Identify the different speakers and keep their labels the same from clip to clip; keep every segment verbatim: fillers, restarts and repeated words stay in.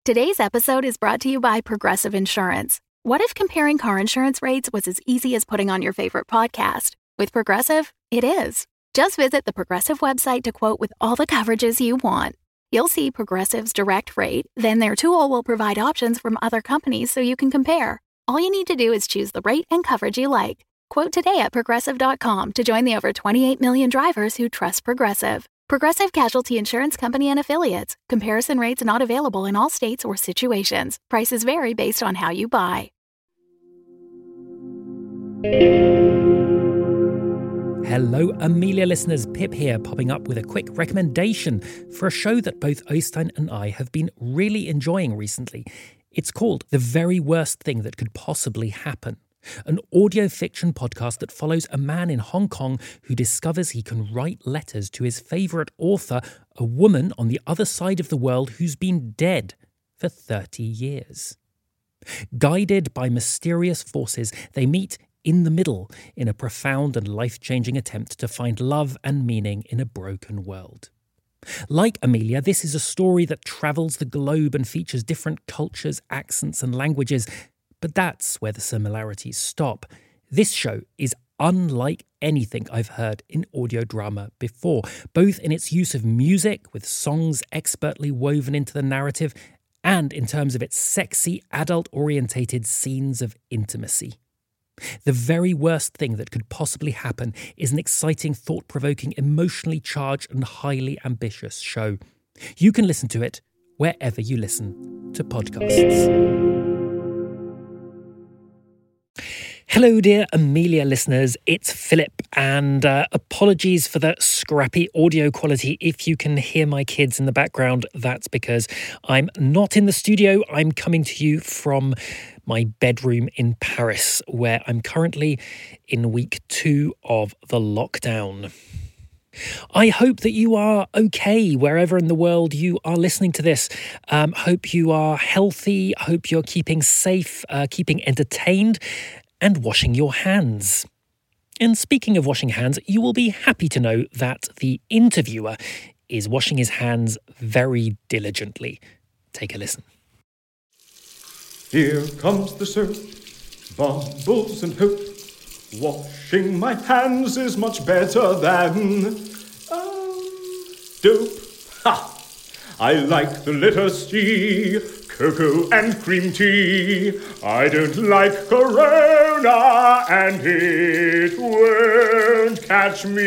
Speaker 1: Today's episode is brought to you by Progressive Insurance. What if comparing car insurance rates was as easy as putting on your favorite podcast? With Progressive, it is. Just visit the Progressive website to quote with all the coverages you want. You'll see Progressive's direct rate, then their tool will provide options from other companies so you can compare. All you need to do is choose the rate and coverage you like. Quote today at Progressive dot com to join the over twenty-eight million drivers who trust Progressive. Progressive Casualty Insurance Company and Affiliates. Comparison rates not available in all states or situations. Prices vary based on how you buy.
Speaker 2: Hello, Amelia listeners. Pip here, popping up with a quick recommendation for a show that both Oystein and I have been really enjoying recently. It's called The Very Worst Thing That Could Possibly Happen, an audio fiction podcast that follows a man in Hong Kong who discovers he can write letters to his favourite author, a woman on the other side of the world who's been dead for thirty years. Guided by mysterious forces, they meet in the middle in a profound and life-changing attempt to find love and meaning in a broken world. Like Amelia, this is a story that travels the globe and features different cultures, accents and languages. But that's where the similarities stop. This show is unlike anything I've heard in audio drama before, both in its use of music, with songs expertly woven into the narrative, and in terms of its sexy, adult-orientated scenes of intimacy. The Very Worst Thing That Could Possibly Happen is an exciting, thought-provoking, emotionally charged and highly ambitious show. You can listen to it wherever you listen to podcasts. Hello, dear Amelia listeners, it's Philip, and uh, apologies for the scrappy audio quality. If you can hear my kids in the background, that's because I'm not in the studio. I'm coming to you from my bedroom in Paris, where I'm currently in week two of the lockdown. I hope that you are okay wherever in the world you are listening to this. Um, hope you are healthy. Hope you're keeping safe, uh, keeping entertained, and washing your hands. And speaking of washing hands, you will be happy to know that the interviewer is washing his hands very diligently. Take a listen.
Speaker 3: Here comes the soap, bubbles and hope. Washing my hands is much better than um, dope. Ha! I like the literacy, cocoa and cream tea. I don't like Corona, and it won't catch me.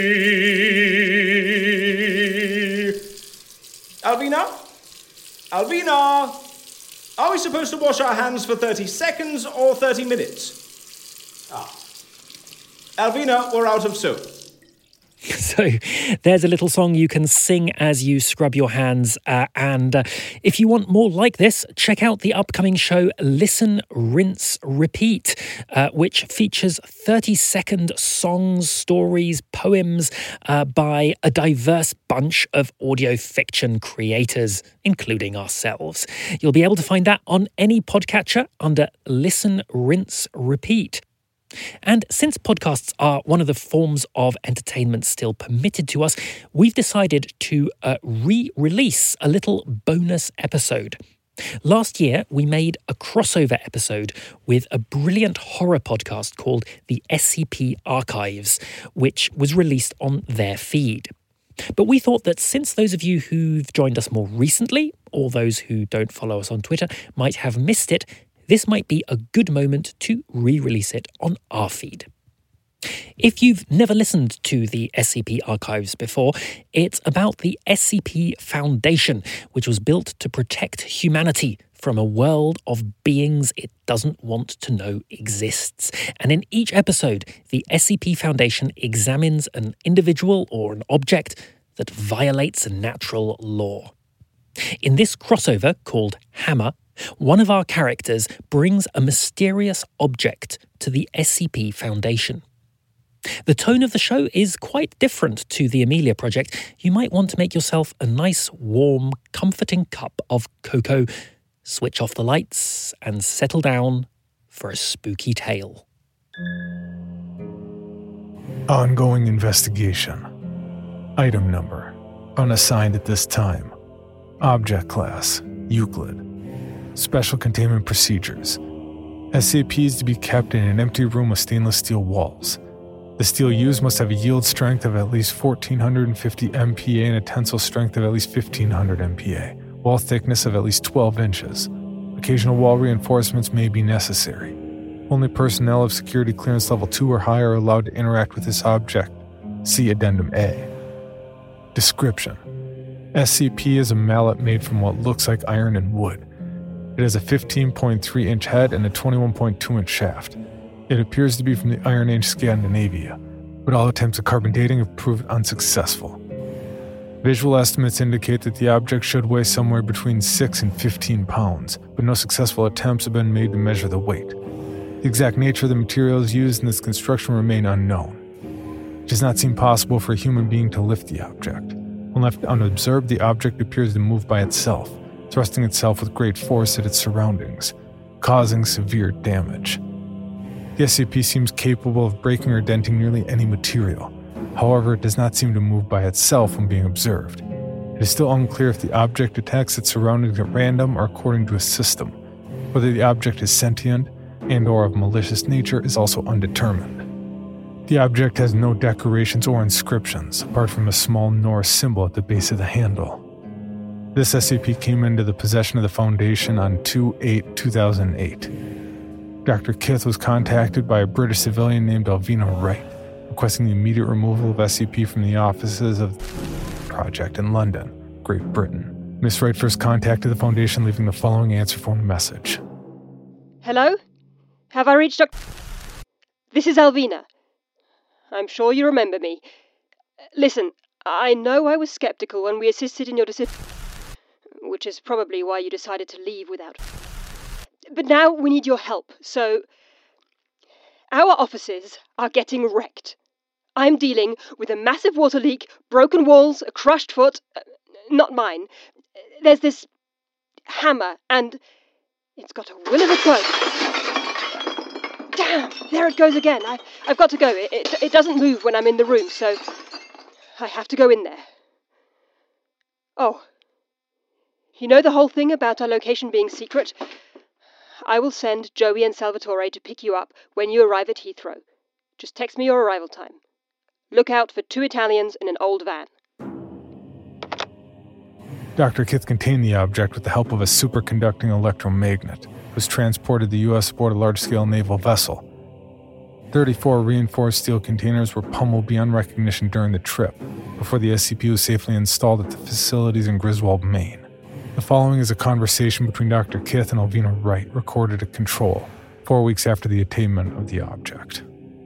Speaker 3: Alvina? Alvina? Are we supposed to wash our hands for thirty seconds or thirty minutes? Ah. Alvina, we're out of soap.
Speaker 2: So there's a little song you can sing as you scrub your hands. Uh, and uh, if you want more like this, check out the upcoming show Listen, Rinse, Repeat, uh, which features thirty-second songs, stories, poems uh, by a diverse bunch of audio fiction creators, including ourselves. You'll be able to find that on any podcatcher under Listen, Rinse, Repeat. And since podcasts are one of the forms of entertainment still permitted to us, we've decided to uh, re-release a little bonus episode. Last year, we made a crossover episode with a brilliant horror podcast called The S C P Archives, which was released on their feed. But we thought that since those of you who've joined us more recently, or those who don't follow us on Twitter, might have missed it, this might be a good moment to re-release it on our feed. If you've never listened to the S C P Archives before, it's about the S C P Foundation, which was built to protect humanity from a world of beings it doesn't want to know exists. And in each episode, the S C P Foundation examines an individual or an object that violates a natural law. In this crossover, called Hammer, one of our characters brings a mysterious object to the S C P Foundation. The tone of the show is quite different to the Amelia Project. You might want to make yourself a nice, warm, comforting cup of cocoa, switch off the lights, and settle down for a spooky tale.
Speaker 4: Ongoing investigation. Item number. Unassigned at this time. Object class. Euclid. Special containment procedures. S C P is to be kept in an empty room with stainless steel walls. The steel used must have a yield strength of at least one thousand four hundred fifty M P A and a tensile strength of at least fifteen hundred M P A, wall thickness of at least twelve inches. Occasional wall reinforcements may be necessary. Only personnel of security clearance level two or higher are allowed to interact with this object. See Addendum A. Description: S C P is a mallet made from what looks like iron and wood. It has a fifteen point three inch head and a twenty-one point two inch shaft. It appears to be from the Iron Age Scandinavia, but all attempts at carbon dating have proved unsuccessful. Visual estimates indicate that the object should weigh somewhere between six and fifteen pounds, but no successful attempts have been made to measure the weight. The exact nature of the materials used in this construction remain unknown. It does not seem possible for a human being to lift the object. When left unobserved, the object appears to move by itself, thrusting itself with great force at its surroundings, causing severe damage. The S C P seems capable of breaking or denting nearly any material. However, it does not seem to move by itself when being observed. It is still unclear if the object attacks its surroundings at random or according to a system. Whether the object is sentient and or of malicious nature is also undetermined. The object has no decorations or inscriptions, apart from a small Norse symbol at the base of the handle. This S C P came into the possession of the Foundation on two eight two thousand eight. Doctor Kith was contacted by a British civilian named Alvina Wright, requesting the immediate removal of S C P from the offices of the project in London, Great Britain. Miss Wright first contacted the Foundation, leaving the following answer phone message.
Speaker 5: Hello? Have I reached Doctor This is Alvina. I'm sure you remember me. Listen, I know I was skeptical when we assisted in your decision, which is probably why you decided to leave without... But now we need your help, so... Our offices are getting wrecked. I'm dealing with a massive water leak, broken walls, a crushed foot... Uh, not mine. There's this hammer, and it's got a will of its own. Damn! There it goes again. I, I've got to go. It, it, it doesn't move when I'm in the room, so I have to go in there. Oh. You know the whole thing about our location being secret? I will send Joey and Salvatore to pick you up when you arrive at Heathrow. Just text me your arrival time. Look out for two Italians in an old van.
Speaker 4: Doctor Kith contained the object with the help of a superconducting electromagnet. It was transported to the U S aboard a large-scale naval vessel. thirty-four reinforced steel containers were pummeled beyond recognition during the trip, before the S C P was safely installed at the facilities in Griswold, Maine. The following is a conversation between Doctor Kith and Alvina Wright, recorded at Control, four weeks after the attainment of the object.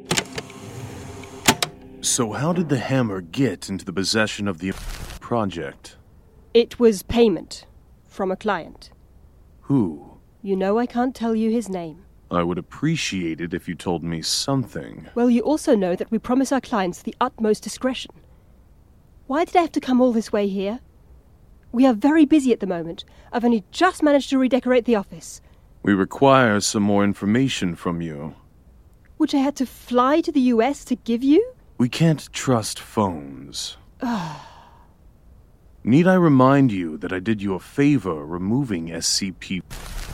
Speaker 6: So how did the hammer get into the possession of the project?
Speaker 5: It was payment from a client.
Speaker 6: Who?
Speaker 5: You know I can't tell you his name.
Speaker 6: I would appreciate it if you told me something.
Speaker 5: Well, you also know that we promise our clients the utmost discretion. Why did I have to come all this way here? We are very busy at the moment. I've only just managed to redecorate the office.
Speaker 6: We require some more information from you.
Speaker 5: Which I had to fly to the U S to give you?
Speaker 6: We can't trust phones. Need I remind you that I did you a favor removing S C P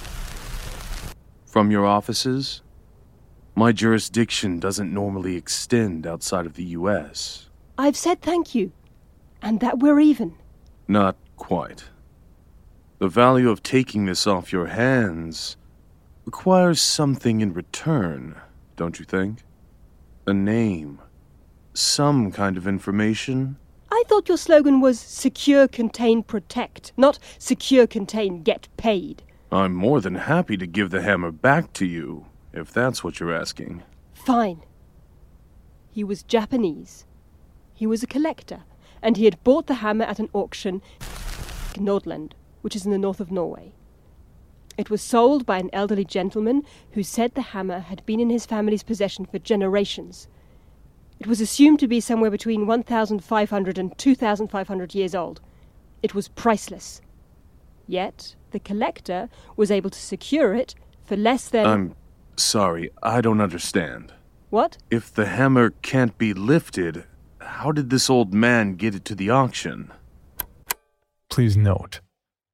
Speaker 6: from your offices? My jurisdiction doesn't normally extend outside of the U S.
Speaker 5: I've said thank you, and that we're even.
Speaker 6: Not quite. The value of taking this off your hands requires something in return, don't you think? A name. Some kind of information.
Speaker 5: I thought your slogan was Secure, Contain, Protect, not Secure, Contain, Get Paid.
Speaker 6: I'm more than happy to give the hammer back to you, if that's what you're asking.
Speaker 5: Fine. He was Japanese. He was a collector, and he had bought the hammer at an auction in Nordland, which is in the north of Norway. It was sold by an elderly gentleman who said the hammer had been in his family's possession for generations. It was assumed to be somewhere between one thousand five hundred and two thousand five hundred years old. It was priceless. Yet, the collector was able to secure it for less than...
Speaker 6: I'm sorry, I don't understand.
Speaker 5: What?
Speaker 6: If the hammer can't be lifted, how did this old man get it to the auction?
Speaker 4: Please note,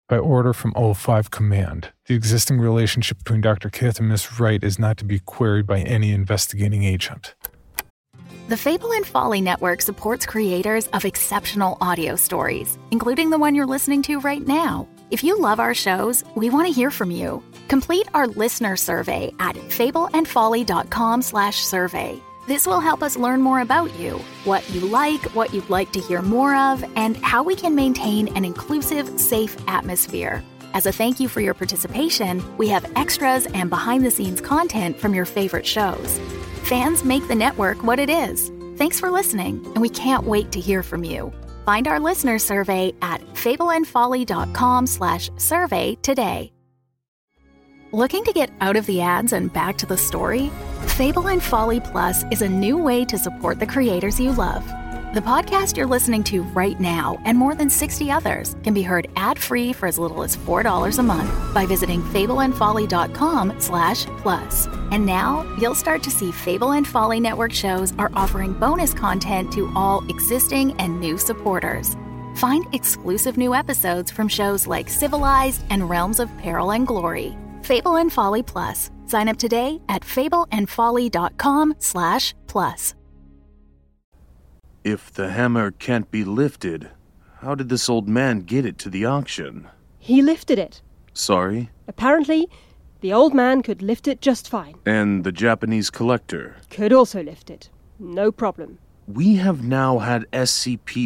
Speaker 4: By order from O five Command, the existing relationship between Doctor Kith and Miss Wright is not to be queried by any investigating agent.
Speaker 1: The Fable and Folly Network supports creators of exceptional audio stories, including the one you're listening to right now. If you love our shows, we want to hear from you. Complete our listener survey at fableandfolly.com slash survey. This will help us learn more about you, what you like, what you'd like to hear more of, and how we can maintain an inclusive, safe atmosphere. As a thank you for your participation, we have extras and behind-the-scenes content from your favorite shows. Fans make the network what it is. Thanks for listening, and we can't wait to hear from you. Find our listener survey at fableandfolly.com slash survey today. Looking to get out of the ads and back to the story? Fable and Folly Plus is a new way to support the creators you love. The podcast you're listening to right now and more than sixty others can be heard ad-free for as little as four dollars a month by visiting fableandfolly.com slash plus. And now you'll start to see Fable and Folly Network shows are offering bonus content to all existing and new supporters. Find exclusive new episodes from shows like Civilized and Realms of Peril and Glory. Fable and Folly Plus. Sign up today at fableandfolly.com slash plus.
Speaker 6: If the hammer can't be lifted, how did this old man get it to the auction?
Speaker 5: He lifted it.
Speaker 6: Sorry?
Speaker 5: Apparently, the old man could lift it just fine.
Speaker 6: And the Japanese collector?
Speaker 5: Could also lift it. No problem.
Speaker 6: We have now had S C P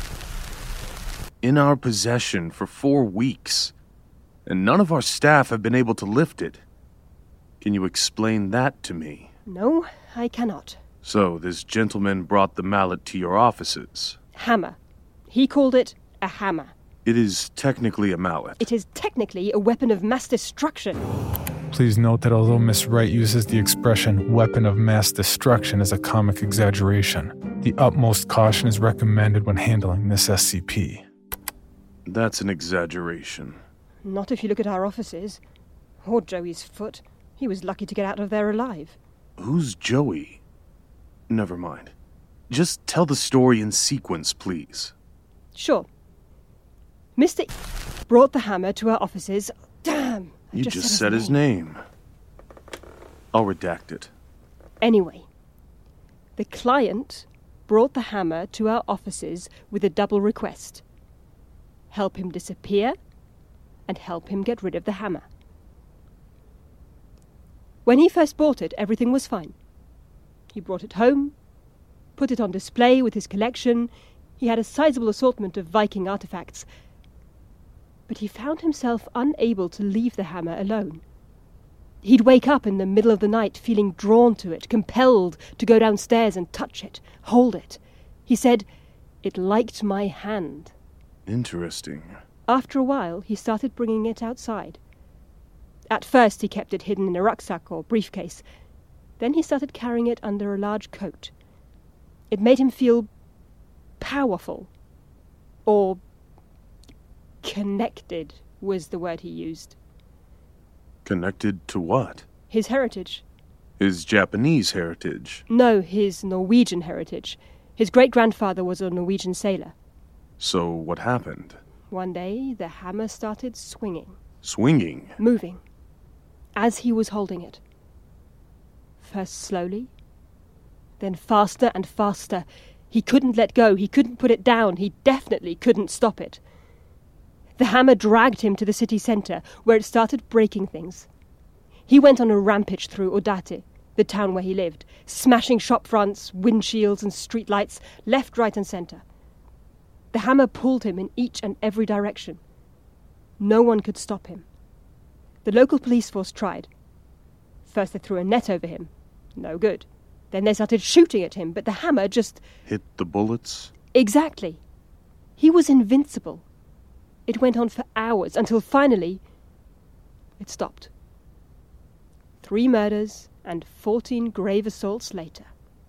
Speaker 6: in our possession for four weeks, and none of our staff have been able to lift it. Can you explain that to me?
Speaker 5: No, I cannot.
Speaker 6: So, this gentleman brought the mallet to your offices?
Speaker 5: Hammer. He called it a hammer.
Speaker 6: It is technically a mallet.
Speaker 5: It is technically a weapon of mass destruction.
Speaker 4: Please note that although Miss Wright uses the expression weapon of mass destruction as a comic exaggeration, the utmost caution is recommended when handling this S C P.
Speaker 6: That's an exaggeration.
Speaker 5: Not if you look at our offices. Or Joey's foot. He was lucky to get out of there alive.
Speaker 6: Who's Joey? Never mind. Just tell the story in sequence, please.
Speaker 5: Sure. Mister brought the hammer to our offices. Damn! I
Speaker 6: You
Speaker 5: just,
Speaker 6: just
Speaker 5: said,
Speaker 6: said his name. I'll redact it.
Speaker 5: Anyway, the client brought the hammer to our offices with a double request. Help him disappear and help him get rid of the hammer. When he first bought it, everything was fine. He brought it home, put it on display with his collection. He had a sizable assortment of Viking artifacts. But he found himself unable to leave the hammer alone. He'd wake up in the middle of the night feeling drawn to it, compelled to go downstairs and touch it, hold it. He said, "It liked my hand."
Speaker 6: Interesting.
Speaker 5: After a while, he started bringing it outside. At first, he kept it hidden in a rucksack or briefcase. Then he started carrying it under a large coat. It made him feel powerful. Or connected was the word he used.
Speaker 6: Connected to what?
Speaker 5: His heritage.
Speaker 6: His Japanese heritage?
Speaker 5: No, his Norwegian heritage. His great-grandfather was a Norwegian sailor.
Speaker 6: So what happened?
Speaker 5: One day, the hammer started swinging.
Speaker 6: Swinging?
Speaker 5: Moving. As he was holding it. First slowly, then faster and faster. He couldn't let go. He couldn't put it down. He definitely couldn't stop it. The hammer dragged him to the city centre, where it started breaking things. He went on a rampage through Odate, the town where he lived, smashing shop fronts, windshields and streetlights, left, right and centre. The hammer pulled him in each and every direction. No one could stop him. The local police force tried. First they threw a net over him. No good. Then they started shooting at him, but the hammer just...
Speaker 6: Hit the bullets?
Speaker 5: Exactly. He was invincible. It went on for hours, until finally it stopped. Three murders and fourteen grave assaults later.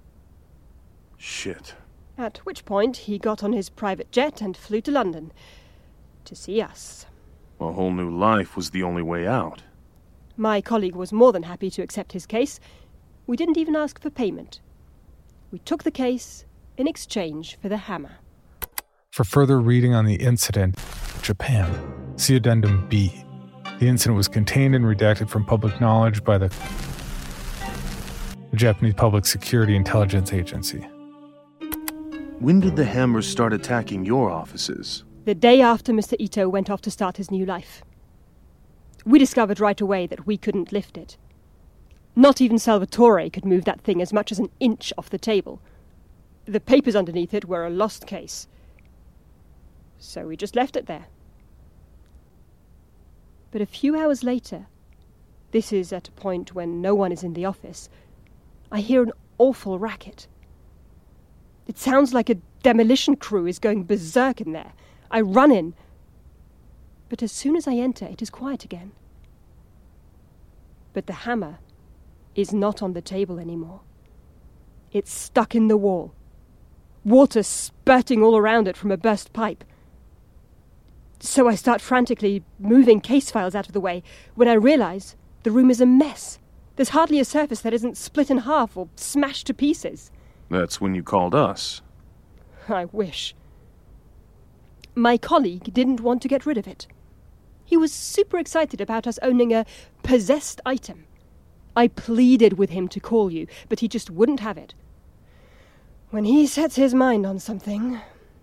Speaker 6: Shit.
Speaker 5: At which point he got on his private jet and flew to London to see us.
Speaker 6: A whole new life was the only way out.
Speaker 5: My colleague was more than happy to accept his case. We didn't even ask for payment. We took the case in exchange for the hammer.
Speaker 4: For further reading on the incident, Japan, see Addendum B. The incident was contained and redacted from public knowledge by the, the Japanese Public Security Intelligence Agency.
Speaker 6: When did the Hammer start attacking your offices?
Speaker 5: The day after Mister Ito went off to start his new life. We discovered right away that we couldn't lift it. Not even Salvatore could move that thing as much as an inch off the table. The papers underneath it were a lost case. So we just left it there. But a few hours later, this is at a point when no one is in the office, I hear an awful racket. It sounds like a demolition crew is going berserk in there. I run in. But as soon as I enter, it is quiet again. But the hammer is not on the table anymore. It's stuck in the wall. Water spurting all around it from a burst pipe. So I start frantically moving case files out of the way when I realise the room is a mess. There's hardly a surface that isn't split in half or smashed to pieces.
Speaker 6: That's when you called us.
Speaker 5: I wish. My colleague didn't want to get rid of it. He was super excited about us owning a possessed item. I pleaded with him to call you, but he just wouldn't have it. When he sets his mind on something...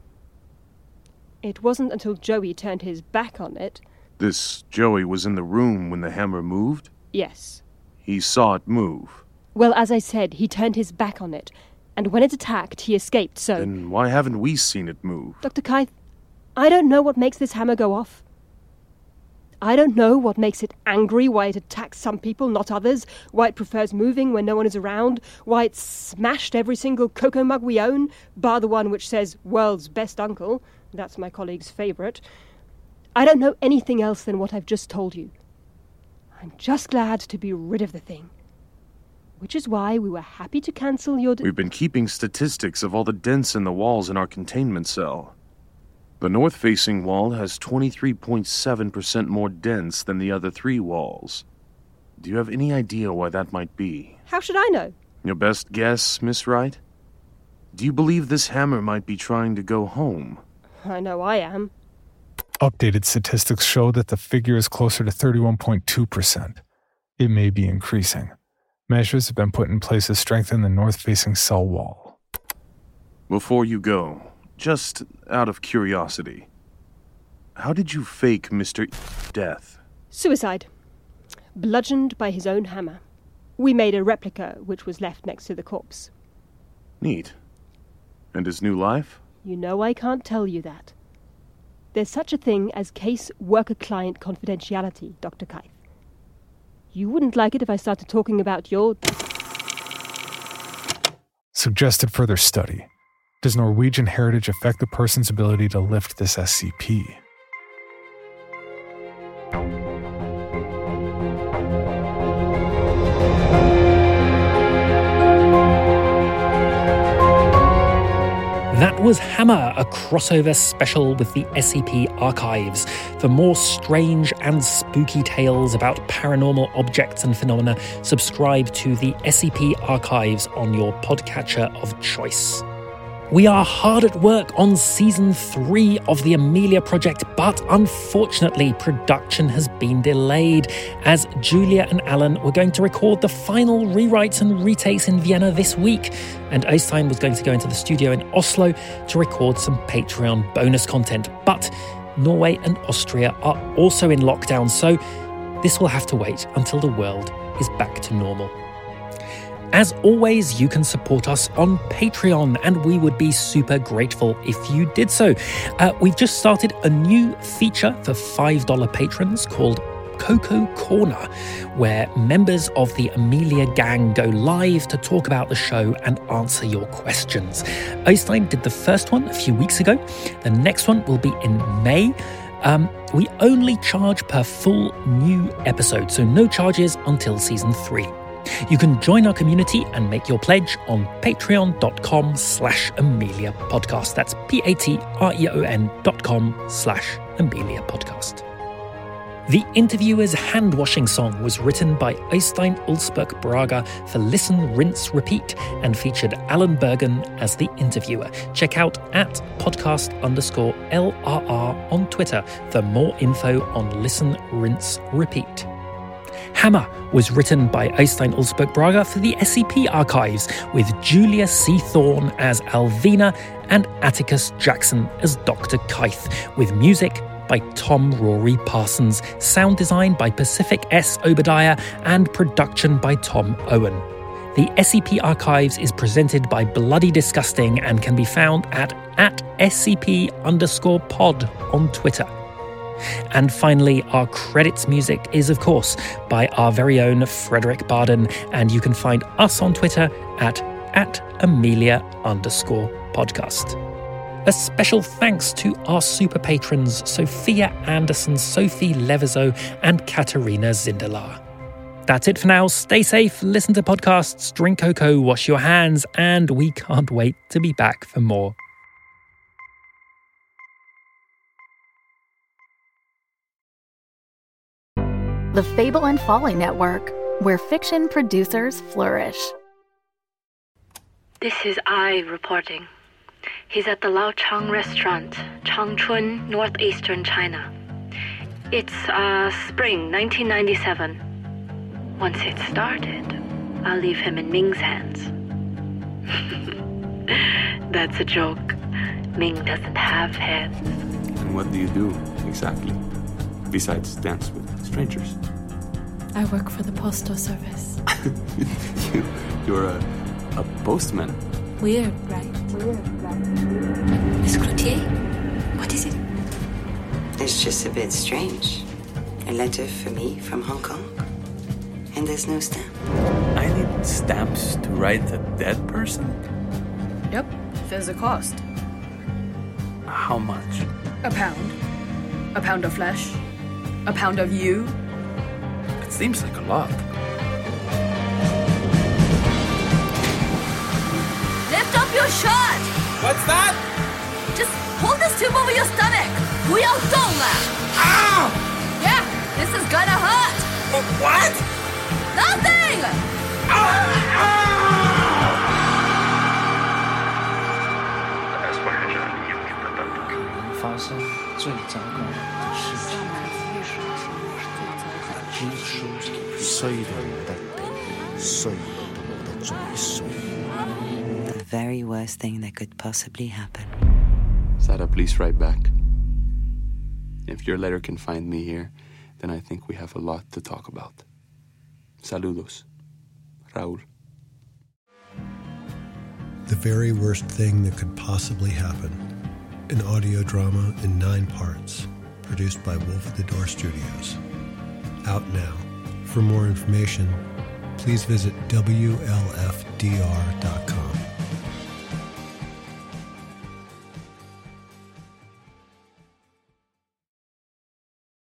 Speaker 5: It wasn't until Joey turned his back on it...
Speaker 6: This Joey was in the room when the hammer moved?
Speaker 5: Yes.
Speaker 6: He saw it move?
Speaker 5: Well, as I said, he turned his back on it, and when it attacked, he escaped, so...
Speaker 6: Then why haven't we seen it move?
Speaker 5: Doctor Kythe, I don't know what makes this hammer go off. I don't know what makes it angry, why it attacks some people, not others, why it prefers moving when no one is around, why it smashed every single cocoa mug we own, bar the one which says, world's best uncle. That's my colleague's favourite. I don't know anything else than what I've just told you. I'm just glad to be rid of the thing. Which is why we were happy to cancel your...
Speaker 6: We've been keeping statistics of all the dents in the walls in our containment cell. The north-facing wall has twenty-three point seven percent more dents than the other three walls. Do you have any idea why that might be?
Speaker 5: How should I know?
Speaker 6: Your best guess, Miss Wright? Do you believe this hammer might be trying to go home?
Speaker 5: I know I am.
Speaker 4: Updated statistics show that the figure is closer to thirty-one point two percent. It may be increasing. Measures have been put in place to strengthen the north-facing cell wall.
Speaker 6: Before you go, just out of curiosity, how did you fake Mister death?
Speaker 5: Suicide. Bludgeoned by his own hammer. We made a replica which was left next to the corpse.
Speaker 6: Neat. And his new life?
Speaker 5: You know I can't tell you that. There's such a thing as case worker-client confidentiality, Doctor Kythe. You wouldn't like it if I started talking about your...
Speaker 4: Suggested further study. Does Norwegian heritage affect the person's ability to lift this S C P?
Speaker 2: That was Hammer, a crossover special with the S C P archives. For more strange and spooky tales about paranormal objects and phenomena, subscribe to the S C P archives on your podcatcher of choice. We are hard at work on season three of the Amelia Project, but unfortunately production has been delayed as Julia and Alan were going to record the final rewrites and retakes in Vienna this week, and Øystein was going to go into the studio in Oslo to record some Patreon bonus content. But Norway and Austria are also in lockdown, so this will have to wait until the world is back to normal. As always, you can support us on Patreon, and we would be super grateful if you did so. Uh, we've just started a new feature for five dollars patrons called Coco Corner, where members of the Amelia gang go live to talk about the show and answer your questions. Øystein did the first one a few weeks ago. The next one will be in May. Um, we only charge per full new episode, so no charges until season three. You can join our community and make your pledge on patreon.com slash Amelia Podcast. That's P-A-T-R-E-O-N dot com slash Amelia Podcast. The Interviewer's hand-washing song was written by Øystein Ulsberg Braga for Listen, Rinse, Repeat and featured Alan Bergen as the interviewer. Check out at podcast underscore L R R on Twitter for more info on Listen, Rinse, Repeat. Hammer was written by Øystein Ulsberg Braga for the S C P archives, with Julia C. Thorne as Alvina and Atticus Jackson as Doctor Keith, with music by Tom Rory Parsons, sound design by Pacific S. Obadiah, and production by Tom Owen. The S C P Archives is presented by Bloody Disgusting and can be found at, at SCP underscore pod on Twitter. And finally, our credits music is, of course, by our very own Frederick Barden, and you can find us on Twitter at, at Amelia underscore podcast. A special thanks to our super patrons Sophia Anderson, Sophie Levizo, and Katerina Zindelar. That's it for now. Stay safe, listen to podcasts, drink cocoa, wash your hands, and we can't wait to be back for more.
Speaker 1: The Fable and Folly Network, where fiction producers flourish.
Speaker 7: This is I reporting. He's at the Lao Chang restaurant, Changchun, northeastern China. It's uh, spring nineteen ninety-seven. Once it's started, I'll leave him in Ming's hands. That's a joke. Ming doesn't have hands.
Speaker 8: And what do you do, exactly? Besides dance with strangers?
Speaker 9: I work for the postal service.
Speaker 8: you, you're a, a postman.
Speaker 9: Weird, right? Weird, right? Miss Cloutier, what is it?
Speaker 10: It's just a bit strange. A letter for me from Hong Kong. And there's no stamp.
Speaker 11: I need stamps to write a dead person?
Speaker 9: Yep, there's a cost.
Speaker 11: How much?
Speaker 9: A pound. A pound of flesh. A pound of you.
Speaker 11: It seems like a lot.
Speaker 9: Lift up your shirt!
Speaker 11: What's that?
Speaker 9: Just hold this tube over your stomach. 不要动了.
Speaker 11: Ow!
Speaker 9: Yeah, this is gonna hurt.
Speaker 11: What?
Speaker 9: Nothing!
Speaker 11: Ah!
Speaker 12: 发生最糟糕的事情，衰人的地，衰人的最衰。
Speaker 10: The very worst thing that could possibly happen.
Speaker 8: Sada, please write back. If your letter can find me here, then I think we have a lot to talk about. Saludos. Raúl.
Speaker 13: The very worst thing that could possibly happen. An audio drama in nine parts, produced by Wolf at the Door Studios. Out now. For more information, please visit W L F D R dot com.